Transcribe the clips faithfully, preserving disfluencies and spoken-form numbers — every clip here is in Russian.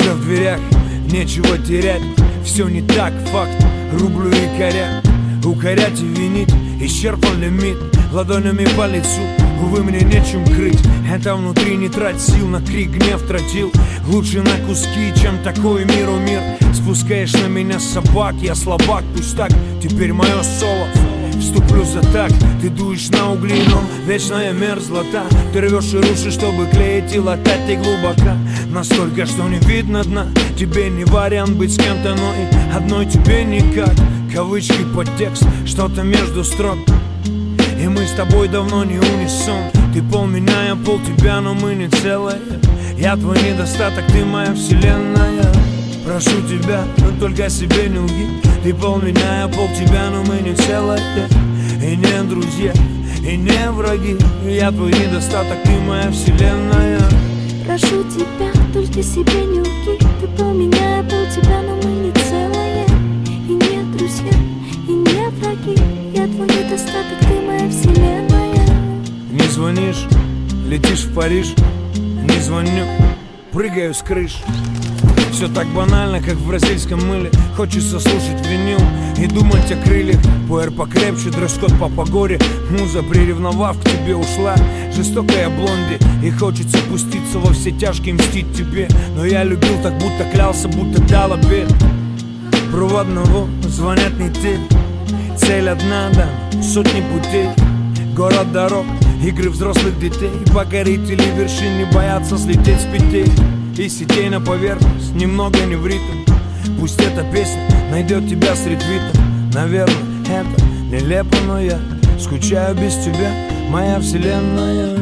Уже в дверях, нечего терять. Все не так, факт, рублю и коря. Укорять и винить, исчерпан лимит. Ладонями по лицу, увы, мне нечем крыть. Это внутри не трать сил, на крик гнев тратил. Лучше на куски, чем такой миру мир. Спускаешь на меня собак, я слабак, пусть так, теперь мое соло. Вступлю за так, ты дуешь на угли, но вечная мерзлота. Ты рвешь и рушишь, чтобы клеить и латать, ты глубоко. Настолько, что не видно дна. Тебе не вариант быть с кем-то, но и одной тебе никак. Кавычки, подтекст, что-то между строк. И мы с тобой давно не унисон. Ты пол меня, я пол тебя, но мы не целое. Я твой недостаток, ты моя вселенная. Прошу тебя, но только себе не лги. Ты пол меня, я пол тебя, но мы не целое. И не друзья, и не враги. Я твой недостаток, ты моя вселенная. Прошу тебя, только себе не лги. Ты пол меня, я пол тебя, но мы не целое. И не друзья, и не враги. Я твой недостаток, ты моя вселенная. Не звонишь, летишь в Париж. Не звоню, прыгаю с крыш. Все так банально, как в бразильском мыле. Хочется слушать винил и думать о крыльях. Пуэр покрепче, дресс-код по погоре. Муза, приревновав, к тебе ушла. Жестокая блонди, и хочется пуститься во все тяжкие, мстить тебе. Но я любил так, будто клялся, будто дал обед. Проводного звонят не ты. Цель одна, да, сотни путей. Город дорог, игры взрослых детей. Покорители вершин не боятся слететь с петель. И сетей на поверхность, немного не в ритм. Пусть эта песня найдет тебя среди твитов. Наверное, это нелепо, но я скучаю без тебя, моя вселенная.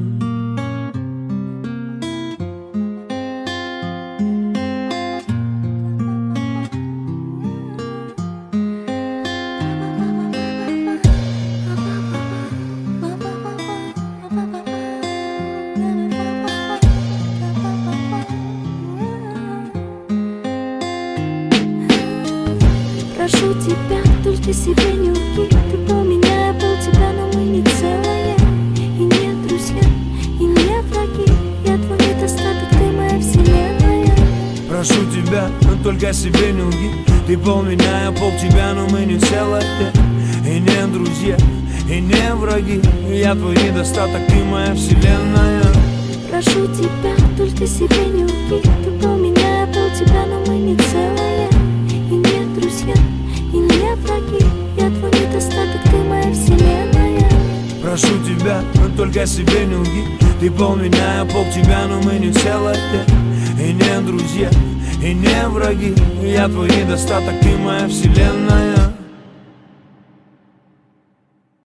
Прошу тебя, только себе не лги. Ты пол меня, я пол тебя, но мы не целое. И не друзья, и не враги. Я твой недостаток, ты моя вселенная. Прошу тебя, но только себе не лги. Ты пол меня, я пол тебя, но мы не целое. И не друзья, и не враги. Я твой недостаток, ты моя вселенная. Прошу тебя, только себе не лги. Ты пол меня, я пол тебя, но мы не целое. И не друзья, и не враги. Я твой недостаток, ты моя вселенная. Прошу тебя, но только себе не лги. Ты пол меня, я пол тебя, но мы не целое. И не друзья, и не враги. Я твой недостаток, ты моя вселенная.